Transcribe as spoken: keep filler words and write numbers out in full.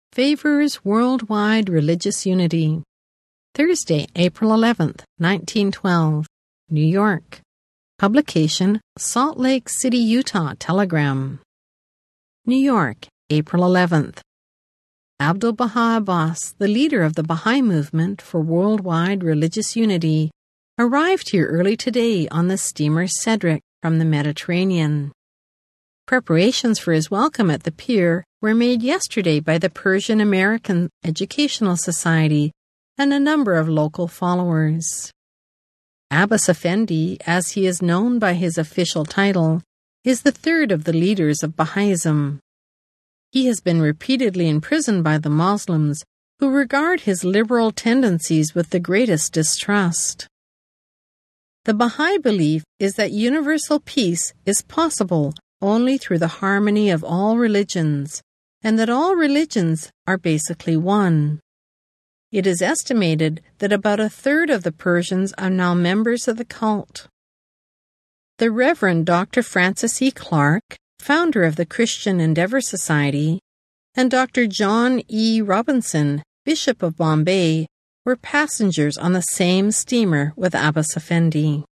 favors worldwide religious unity. Thursday, April eleventh, nineteen twelve, New York. Publication, Salt Lake City, Utah Telegram. New York, April eleventh. Abdu'l-Baha Abbas, the leader of the Baha'i movement for worldwide religious unity, arrived here early today on the steamer Cedric from the Mediterranean. Preparations for his welcome at the pier were made yesterday by the Persian American Educational Society and a number of local followers. Abbas Effendi, as he is known by his official title, is the third of the leaders of Baha'ism. He has been repeatedly imprisoned by the Muslims, who regard his liberal tendencies with the greatest distrust. The Baha'i belief is that universal peace is possible only through the harmony of all religions, and that all religions are basically one. It is estimated that about a third of the Persians are now members of the cult. The Reverend Doctor Francis E. Clark, founder of the Christian Endeavor Society, and Doctor John E. Robinson, Bishop of Bombay, were passengers on the same steamer with Abbas Effendi.